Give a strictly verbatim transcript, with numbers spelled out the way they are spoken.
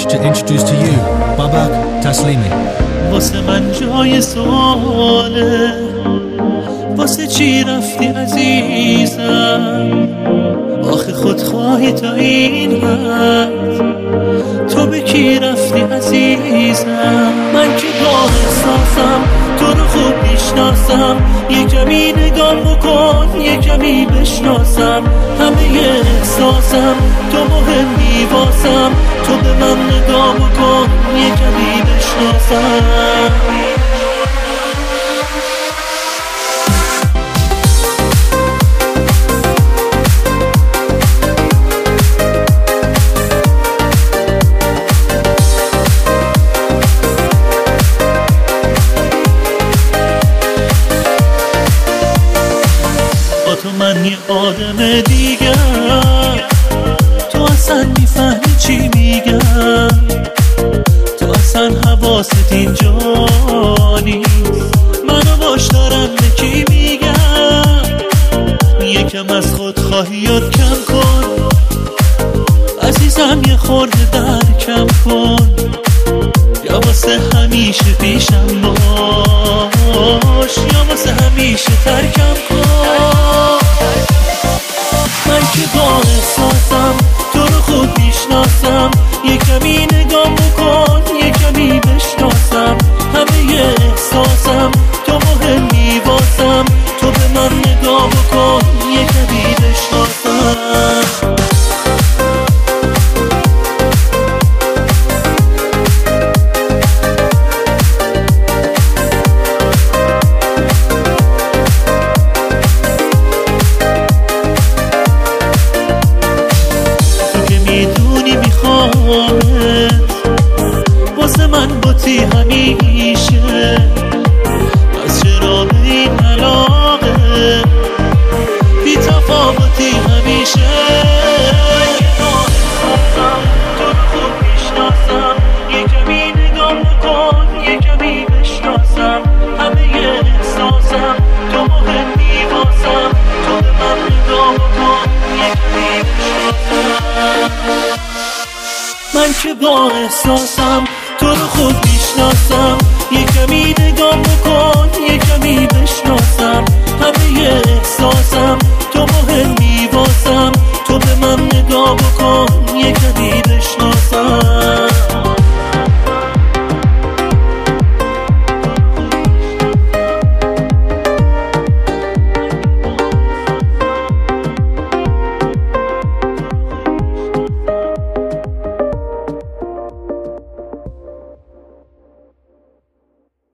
privilege to introduce to you Babak Taslimi. واسه من جای سواله، واسه چی رفتی عزیزم؟ آخه خودخواهی تا این حد، تو به کی رفتی عزیزم؟ من که با احساسم تو رو خوب میشناسم، یه کمی نگاه بکن یه کمی بشناسم، همه احساسم تو مهمی واسم، تو به من نگاه بکن یه کمی بشناسم. تو من یه آدم دیگم، تو اصلا میفهمی چی میگم، تو اصلا حواست اینجا نیست، منو باش دارم به کی میگم. یکم از خودخواهیات کم کن عزیزم، یه خورده در کم کن، یا واسه همیشه پیشم باش یا واسه همیشه ترکم کن. من که با احساسم تو رو خوب میشناسم، یه کمی نگاه بکن یه کمی بشناسم، همه احساسم تو مهمی واسم، تو به من نگاه بکن یه کمی بشناسم. واسه من بودی همیشه، از چرا به این علاقه بی تفاوتی همیشه. تو رو خوب میشناسم، یه کمی نگاه بکن یه کمی بشناسم، همه احساسم تو مهمی واسم، تو به من نگاه بکن یه کمی بشناسم. من که با احساسم تو رو خوب میشناسم، یه کمی نگاه بکن یه کمی بشناسم، همه احساسم تو مهمی واسم، تو به من نگاه بکن یه کمی بشناسم.